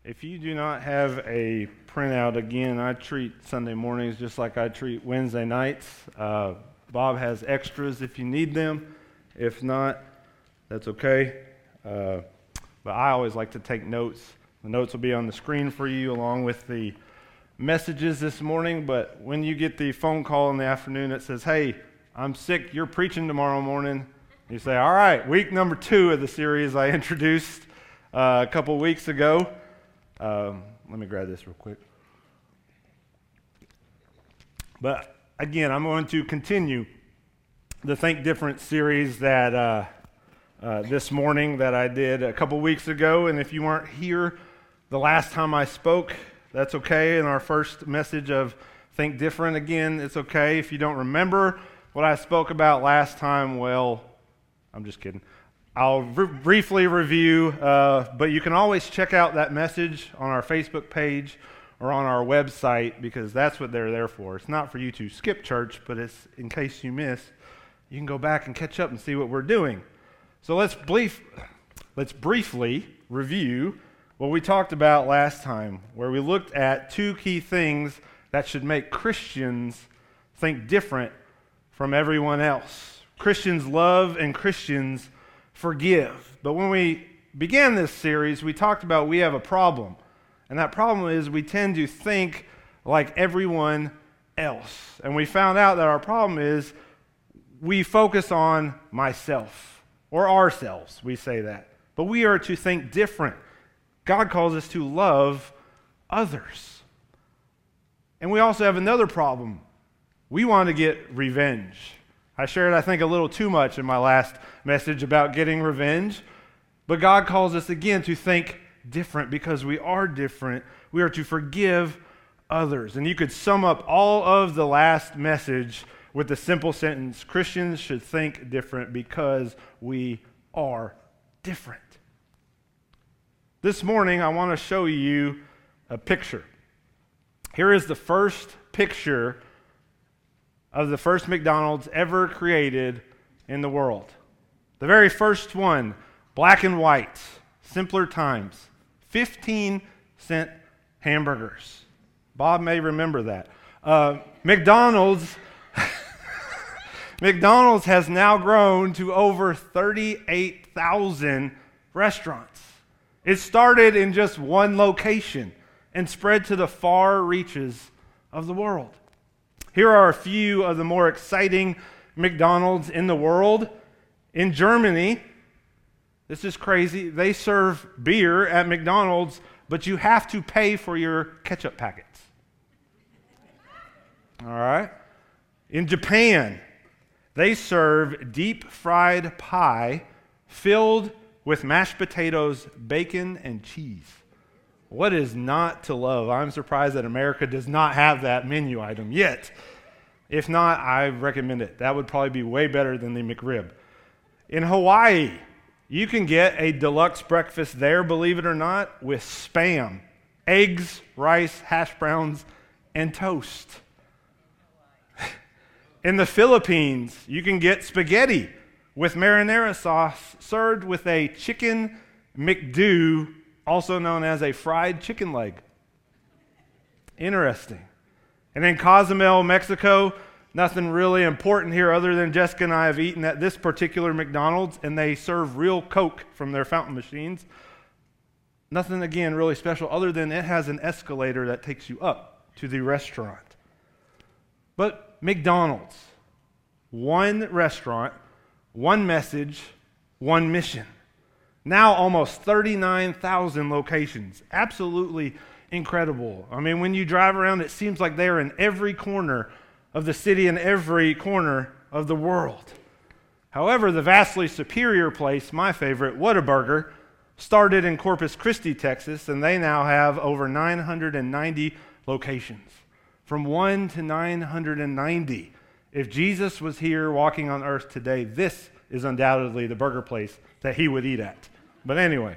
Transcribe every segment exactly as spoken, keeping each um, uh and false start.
If you do not have a printout, again, I treat Sunday mornings just like I treat Wednesday nights. Uh, Bob has extras if you need them. If not, that's okay. Uh, but I always like to take notes. The notes will be on the screen for you along with the messages this morning. But when you get the phone call in the afternoon that says, hey, I'm sick, you're preaching tomorrow morning, you say, all right, week number two of the series I introduced uh, a couple weeks ago. Um, let me grab this real quick. But again, I'm going to continue the Think Different series that uh, uh, this morning that I did a couple weeks ago. And if you weren't here the last time I spoke, that's okay. In our first message of Think Different, again, it's okay. If you don't remember what I spoke about last time, well, I'm just kidding. I'll re- briefly review, uh, but you can always check out that message on our Facebook page or on our website because that's what they're there for. It's not for you to skip church, but it's in case you miss, you can go back and catch up and see what we're doing. So let's brief, let's briefly review what we talked about last time, where we looked at two key things that should make Christians think different from everyone else. Christians love and Christians forgive. But when we began this series, we talked about we have a problem. And that problem is we tend to think like everyone else. And we found out that our problem is we focus on myself or ourselves. We say that. But we are to think different. God calls us to love others. And we also have another problem. We want to get revenge. I shared, I think, a little too much in my last message about getting revenge. But God calls us again to think different because we are different. We are to forgive others. And you could sum up all of the last message with the simple sentence, Christians should think different because we are different. This morning, I want to show you a picture. Here is the first picture of the first McDonald's ever created in the world. The very first one, black and white, simpler times, fifteen cent hamburgers. Bob may remember that. Uh, McDonald's, McDonald's has now grown to over thirty-eight thousand restaurants. It started in just one location and spread to the far reaches of the world. Here are a few of the more exciting McDonald's in the world. In Germany, this is crazy, they serve beer at McDonald's, but you have to pay for your ketchup packets. All right? In Japan, they serve deep fried pie filled with mashed potatoes, bacon, and cheese. What is not to love? I'm surprised that America does not have that menu item yet. If not, I recommend it. That would probably be way better than the McRib. In Hawaii, you can get a deluxe breakfast there, believe it or not, with Spam, eggs, rice, hash browns, and toast. In the Philippines, you can get spaghetti with marinara sauce served with a chicken McDo, also known as a fried chicken leg. Interesting. And in Cozumel, Mexico, nothing really important here other than Jessica and I have eaten at this particular McDonald's, and they serve real Coke from their fountain machines. Nothing, again, really special other than it has an escalator that takes you up to the restaurant. But McDonald's, one restaurant, one message, one mission. Now almost thirty-nine thousand locations. Absolutely incredible. I mean, when you drive around, it seems like they're in every corner of the city and every corner of the world. However, the vastly superior place, my favorite, Whataburger, started in Corpus Christi, Texas, and they now have over nine hundred ninety locations. From one to nine hundred ninety. If Jesus was here walking on earth today, this is undoubtedly the burger place that he would eat at. But anyway,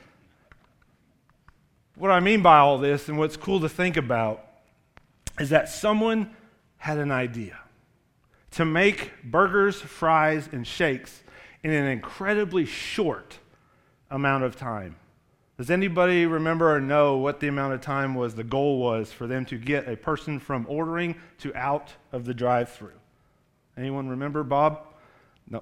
what I mean by all this and what's cool to think about is that someone had an idea to make burgers, fries, and shakes in an incredibly short amount of time. Does anybody remember or know what the amount of time was, the goal was for them to get a person from ordering to out of the drive-thru? Anyone remember, Bob? No.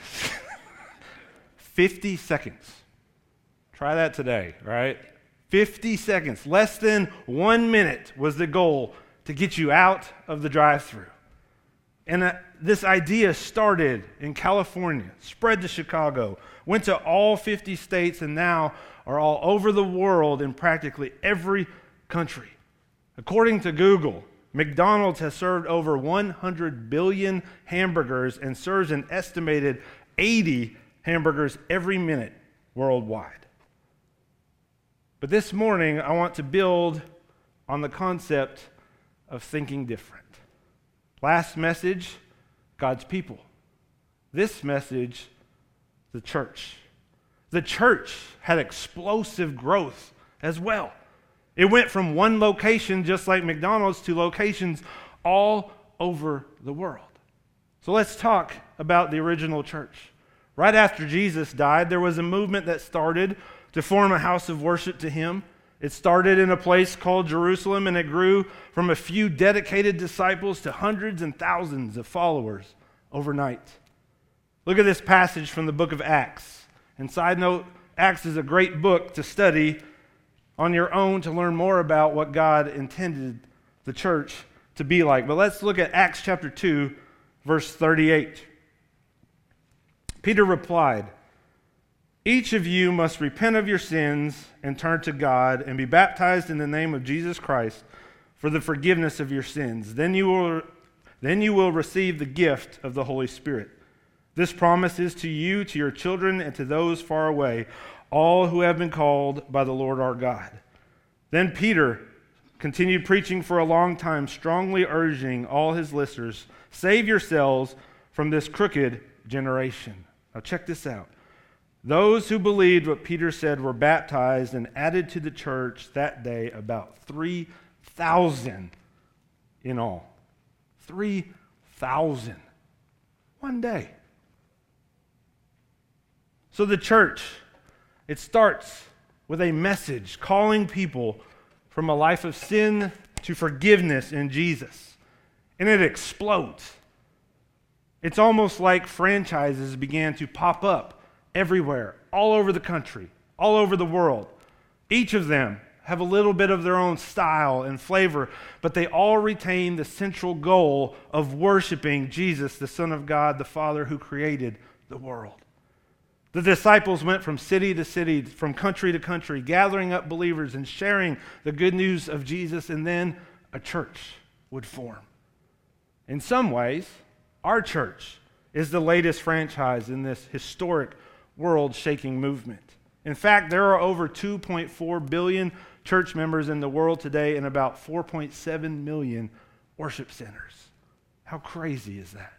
fifty seconds. Try that today, right? fifty seconds. Less than one minute was the goal to get you out of the drive-thru. And uh, this idea started in California, spread to Chicago, went to all fifty states, and now are all over the world in practically every country. According to Google, McDonald's has served over one hundred billion hamburgers and serves an estimated eighty hamburgers every minute worldwide. But this morning, I want to build on the concept of thinking different. Last message, God's people. This message, the church. The church had explosive growth as well. It went from one location, just like McDonald's, to locations all over the world. So let's talk about the original church. Right after Jesus died, there was a movement that started to form a house of worship to him. It started in a place called Jerusalem, and it grew from a few dedicated disciples to hundreds and thousands of followers overnight. Look at this passage from the book of Acts. And side note, Acts is a great book to study on your own to learn more about what God intended the church to be like. But let's look at Acts chapter two, verse thirty-eight. Peter replied, "Each of you must repent of your sins and turn to God and be baptized in the name of Jesus Christ for the forgiveness of your sins. Then you will, then you will receive the gift of the Holy Spirit. This promise is to you, to your children, and to those far away, all who have been called by the Lord our God." Then Peter continued preaching for a long time, strongly urging all his listeners, "Save yourselves from this crooked generation." Now check this out. Those who believed what Peter said were baptized and added to the church that day about three thousand in all. three thousand. One day. So the church, it starts with a message calling people from a life of sin to forgiveness in Jesus. And it explodes. It's almost like franchises began to pop up everywhere, all over the country, all over the world. Each of them have a little bit of their own style and flavor, but they all retain the central goal of worshiping Jesus, the Son of God, the Father who created the world. The disciples went from city to city, from country to country, gathering up believers and sharing the good news of Jesus, and then a church would form. In some ways, our church is the latest franchise in this historic world-shaking movement. In fact, there are over two point four billion church members in the world today and about four point seven million worship centers. How crazy is that?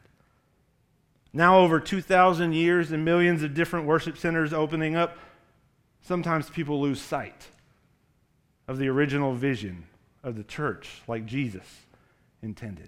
Now over two thousand years and millions of different worship centers opening up, sometimes people lose sight of the original vision of the church like Jesus intended.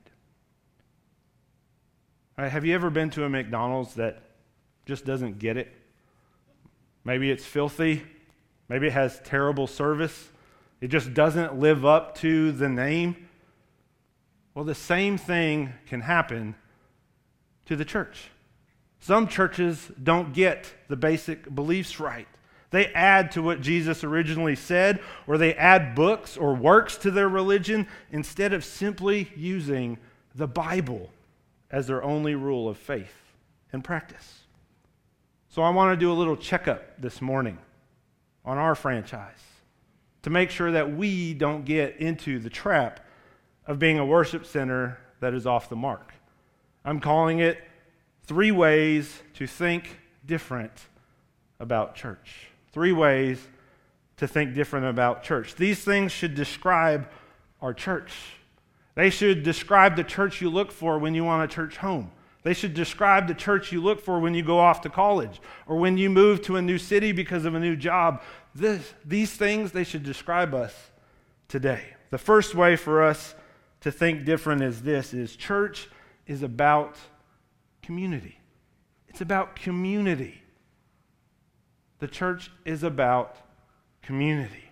All right, have you ever been to a McDonald's that just doesn't get it? Maybe it's filthy. Maybe it has terrible service. It just doesn't live up to the name. Well, the same thing can happen to the church. Some churches don't get the basic beliefs right. They add to what Jesus originally said, or they add books or works to their religion instead of simply using the Bible as their only rule of faith and practice. So I want to do a little checkup this morning on our franchise to make sure that we don't get into the trap of being a worship center that is off the mark. I'm calling it Three Ways to Think Different About Church. Three ways to think different about church. These things should describe our church. They should describe the church you look for when you want a church home. They should describe the church you look for when you go off to college or when you move to a new city because of a new job. This, these things, they should describe us today. The first way for us to think different is this, is church is about community. It's about community. The church is about community.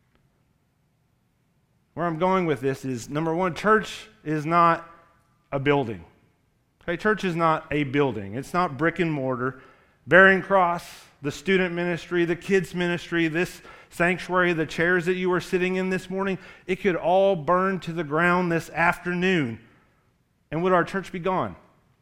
Where I'm going with this is, number one, church is not a building. Okay, church is not a building. It's not brick and mortar. Bearing Cross, the student ministry, the kids ministry, this sanctuary, the chairs that you were sitting in this morning, it could all burn to the ground this afternoon. And would our church be gone?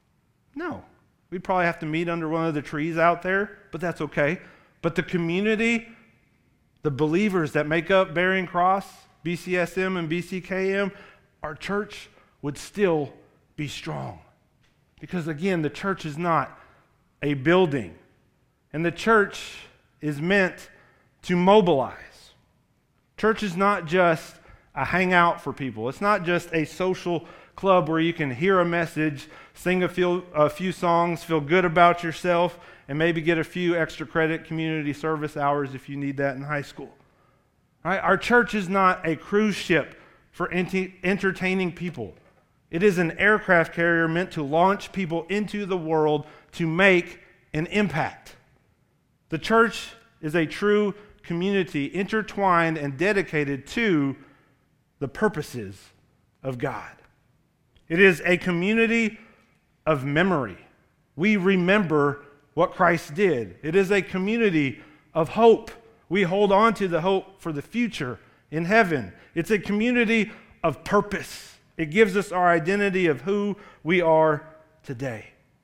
No. We'd probably have to meet under one of the trees out there, but that's okay. But the community, the believers that make up Bearing Cross, B C S M and B C K M, our church would still be strong. Because again, the church is not a building. And the church is meant to mobilize. Church is not just a hangout for people. It's not just a social club where you can hear a message, sing a few, a few songs, feel good about yourself, and maybe get a few extra credit community service hours if you need that in high school. All right? Our church is not a cruise ship for ent- entertaining people. It is an aircraft carrier meant to launch people into the world to make an impact. The church is a true community intertwined and dedicated to the purposes of God. It is a community of memory. We remember what Christ did. It is a community of hope. We hold on to the hope for the future in heaven. It's a community of purpose. It gives us our identity of who we are today.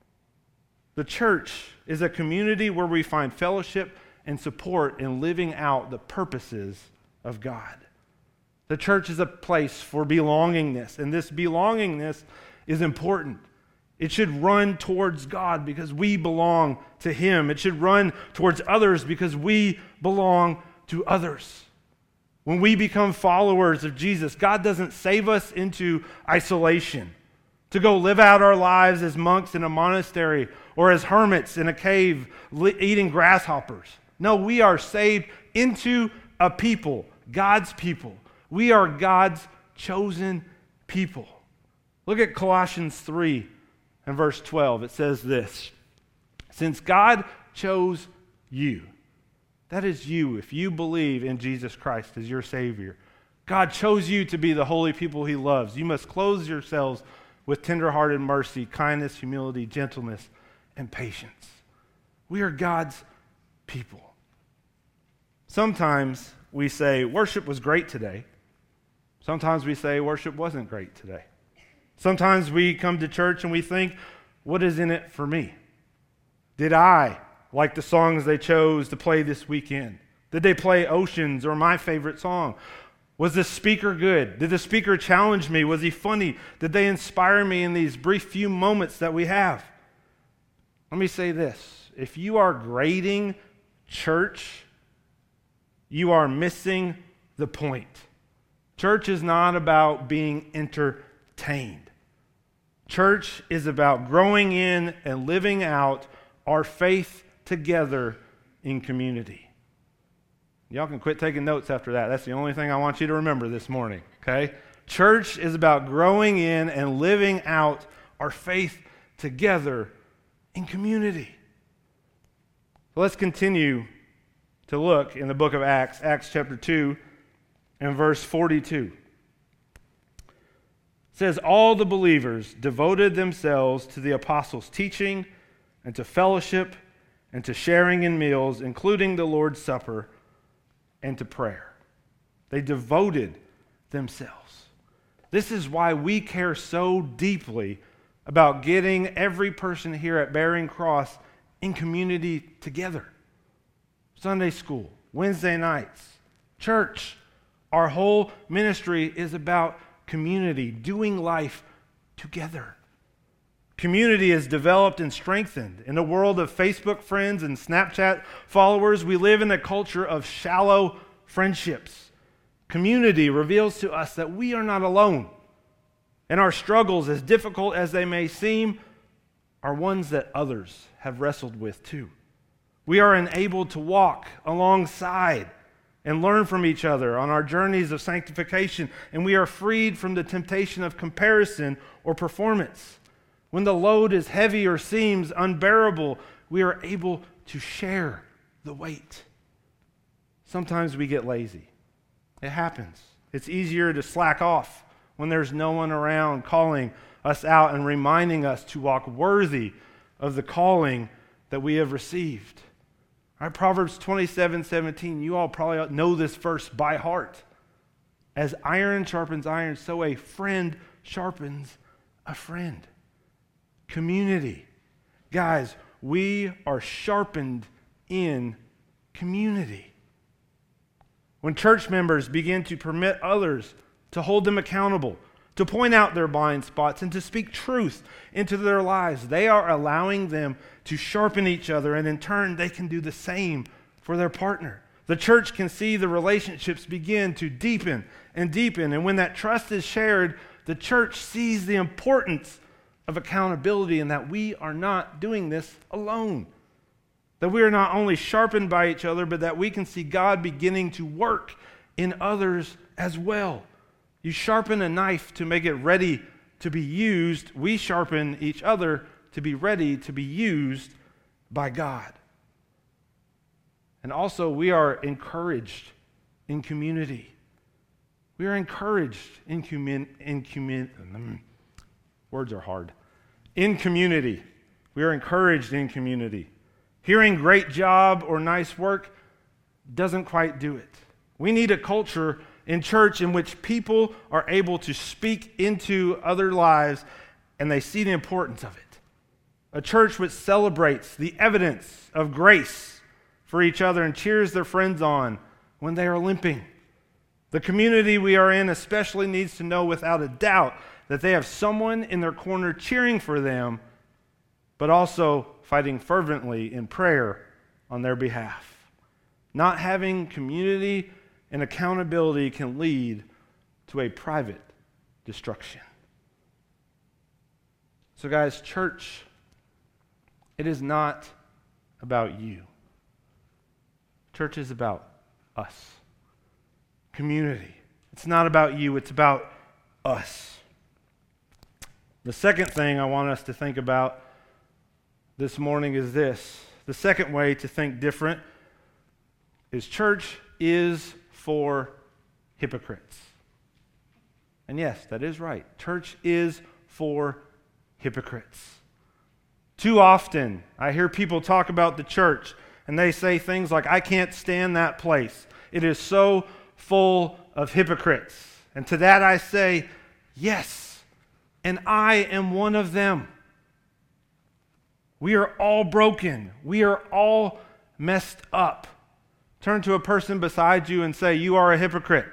The church is a community where we find fellowship and support in living out the purposes of God. The church is a place for belongingness, and this belongingness is important. It should run towards God because we belong to Him. It should run towards others because we belong to others. When we become followers of Jesus, God doesn't save us into isolation, to go live out our lives as monks in a monastery or as hermits in a cave eating grasshoppers. No, we are saved into a people, God's people. We are God's chosen people. Look at Colossians three and verse twelve. It says this: since God chose you, that is you, if you believe in Jesus Christ as your Savior, God chose you to be the holy people He loves. You must clothe yourselves with tenderhearted mercy, kindness, humility, gentleness, and patience. We are God's people. Sometimes we say, worship was great today. Sometimes we say, worship wasn't great today. Sometimes we come to church and we think, what is in it for me? Did I like the songs they chose to play this weekend? Did they play Oceans or my favorite song? Was the speaker good? Did the speaker challenge me? Was he funny? Did they inspire me in these brief few moments that we have? Let me say this. If you are grading church, you are missing the point. Church is not about being entertained. Church is about growing in and living out our faith together in community. Y'all can quit taking notes after that. That's the only thing I want you to remember this morning, okay? Church is about growing in and living out our faith together in community. So let's continue to look in the book of Acts, Acts chapter two and verse forty-two. It says, all the believers devoted themselves to the apostles' teaching and to fellowship and to sharing in meals, including the Lord's Supper, and to prayer. They devoted themselves. This is why we care so deeply about getting every person here at Bearing Cross in community together. Sunday school, Wednesday nights, church. Our whole ministry is about community, doing life together. Community is developed and strengthened. In a world of Facebook friends and Snapchat followers, we live in a culture of shallow friendships. Community reveals to us that we are not alone. And our struggles, as difficult as they may seem, are ones that others have wrestled with too. We are enabled to walk alongside and learn from each other on our journeys of sanctification, and we are freed from the temptation of comparison or performance. When the load is heavy or seems unbearable, we are able to share the weight. Sometimes we get lazy. It happens. It's easier to slack off when there's no one around calling us out and reminding us to walk worthy of the calling that we have received. All right, Proverbs twenty-seven seventeen, you all probably know this verse by heart. As iron sharpens iron, so a friend sharpens a friend. Community. Guys, we are sharpened in community. When church members begin to permit others to hold them accountable, to point out their blind spots, and to speak truth into their lives, they are allowing them to sharpen each other, and in turn, they can do the same for their partner. The church can see the relationships begin to deepen and deepen, and when that trust is shared, the church sees the importance of accountability and that we are not doing this alone. That we are not only sharpened by each other, but that we can see God beginning to work in others as well. You sharpen a knife to make it ready to be used. We sharpen each other to be ready to be used by God. And also, we are encouraged in community. We are encouraged in commun in commun words are hard. In community. We are encouraged in community. Hearing great job or nice work doesn't quite do it. We need a culture in church in which people are able to speak into other lives and they see the importance of it. A church which celebrates the evidence of grace for each other and cheers their friends on when they are limping. The community we are in especially needs to know without a doubt that they have someone in their corner cheering for them, but also fighting fervently in prayer on their behalf. Not having community and accountability can lead to a private destruction. So guys, church, it is not about you. Church is about us. Community. It's not about you, it's about us. The second thing I want us to think about this morning is this. The second way to think different is church is for hypocrites. And yes, that is right. Church is for hypocrites. Too often, I hear people talk about the church and they say things like, I can't stand that place. It is so full of hypocrites. And to that I say, yes, and I am one of them. We are all broken. We are all messed up. Turn to a person beside you and say, you are a hypocrite.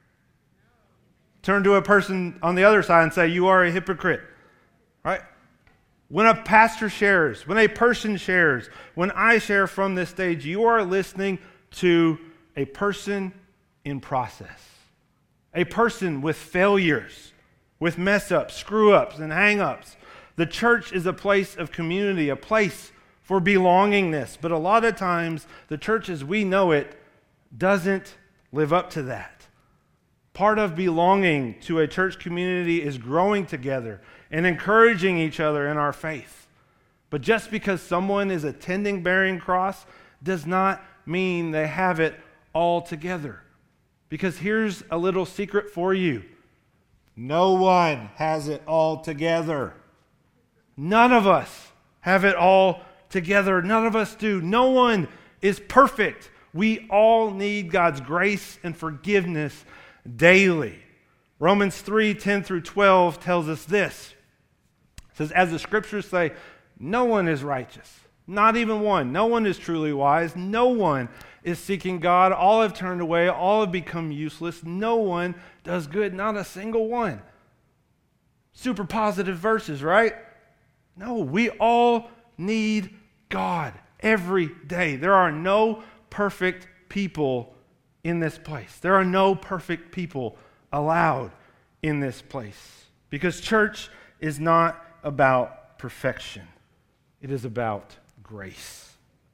Turn to a person on the other side and say, you are a hypocrite. Right? When a pastor shares, when a person shares, when I share from this stage, you are listening to a person in process. A person with failures, with mess-ups, screw-ups, and hang-ups. The church is a place of community, a place for belongingness. But a lot of times, the church as we know it doesn't live up to that. Part of belonging to a church community is growing together and encouraging each other in our faith. But just because someone is attending Bearing Cross does not mean they have it all together. Because here's a little secret for you. No one has it all together. None of us have it all together. None of us do. No one is perfect. We all need God's grace and forgiveness daily. Romans three, ten through twelve tells us this. It says, as the scriptures say, no one is righteous. Not even one. No one is truly wise. No one is seeking God. All have turned away. All have become useless. No one does good. Not a single one. Super positive verses, right? No, we all need God every day. There are no perfect people in this place. There are no perfect people allowed in this place. Because church is not about perfection. It is about grace.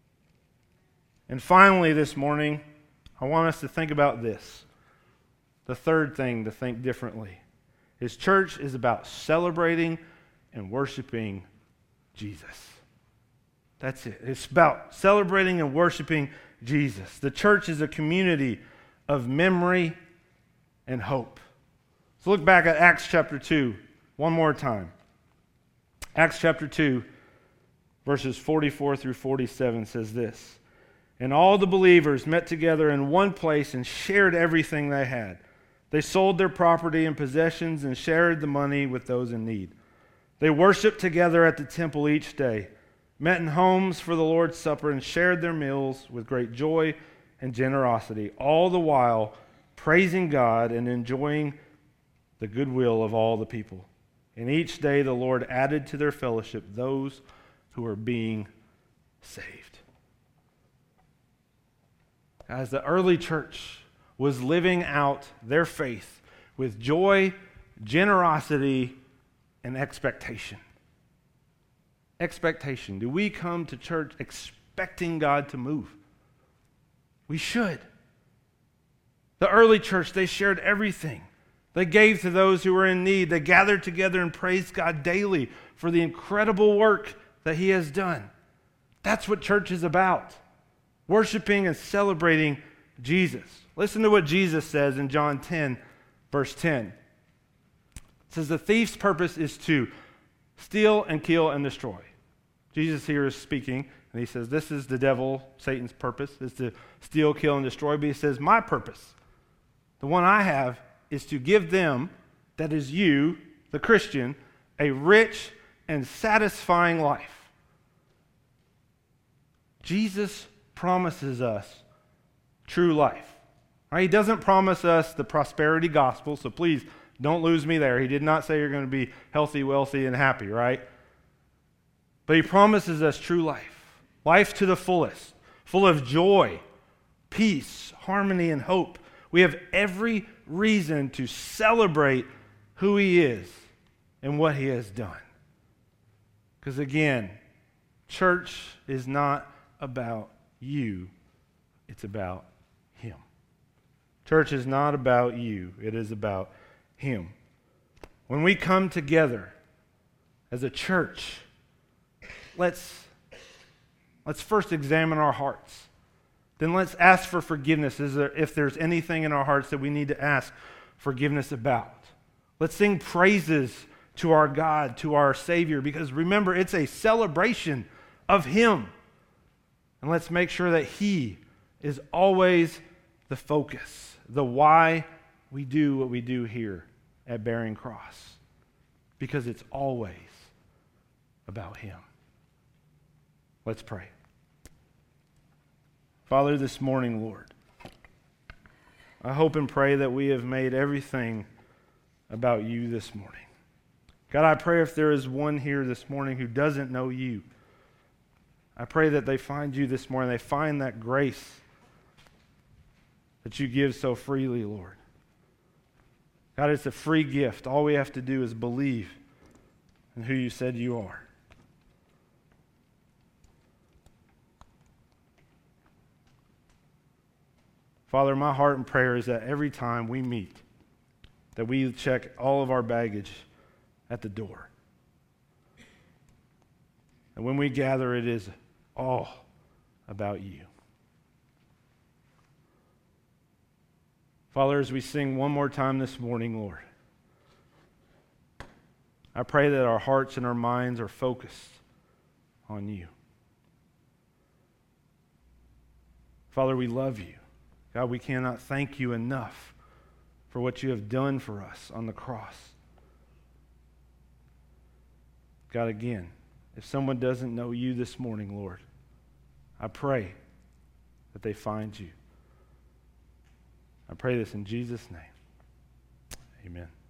And finally this morning, I want us to think about this. The third thing to think differently is church is about celebrating and worshiping Jesus. That's it. It's about celebrating and worshiping Jesus. The church is a community of memory and hope. So look back at Acts chapter two one more time. Acts chapter two, verses forty-four through forty-seven says this. And all the believers met together in one place and shared everything they had. They sold their property and possessions and shared the money with those in need. They worshiped together at the temple each day, met in homes for the Lord's Supper, and shared their meals with great joy and generosity, all the while praising God and enjoying the goodwill of all the people. And each day the Lord added to their fellowship those who were being saved. As the early church was living out their faith with joy, generosity, and expectation. Expectation. Do we come to church expecting God to move? We should. The early church, they shared everything. They gave to those who were in need. They gathered together and praised God daily for the incredible work that He has done. That's what church is about. Worshiping and celebrating Jesus. Listen to what Jesus says in John ten, verse ten. It says, the thief's purpose is to steal and kill and destroy. Jesus here is speaking, and he says, this is the devil, Satan's purpose, is to steal, kill, and destroy. But he says, my purpose, the one I have, is to give them, that is you, the Christian, a rich and satisfying life. Jesus promises us true life. Right? He doesn't promise us the prosperity gospel, so please don't lose me there. He did not say you're going to be healthy, wealthy, and happy, right? But He promises us true life. Life to the fullest, full of joy, peace, harmony, and hope. We have every reason to celebrate who He is and what He has done. Because again, church is not about you, it's about Him. Church is not about you, it is about Him. When we come together as a church, let's, let's first examine our hearts. Then let's ask for forgiveness is there, if there's anything in our hearts that we need to ask forgiveness about. Let's sing praises to our God, to our Savior, because remember, it's a celebration of Him. And let's make sure that He is always the focus, the why we do what we do here at Bearing Cross, because it's always about Him. Let's pray. Father, this morning, Lord, I hope and pray that we have made everything about You this morning. God, I pray if there is one here this morning who doesn't know You, I pray that they find You this morning, they find that grace that You give so freely, Lord. God, it's a free gift. All we have to do is believe in who You said You are. Father, my heart and prayer is that every time we meet, that we check all of our baggage at the door. And when we gather, it is all about You. Father, as we sing one more time this morning, Lord, I pray that our hearts and our minds are focused on You. Father, we love You. God, we cannot thank You enough for what You have done for us on the cross. God, again, if someone doesn't know You this morning, Lord, I pray that they find You. I pray this in Jesus' name. Amen.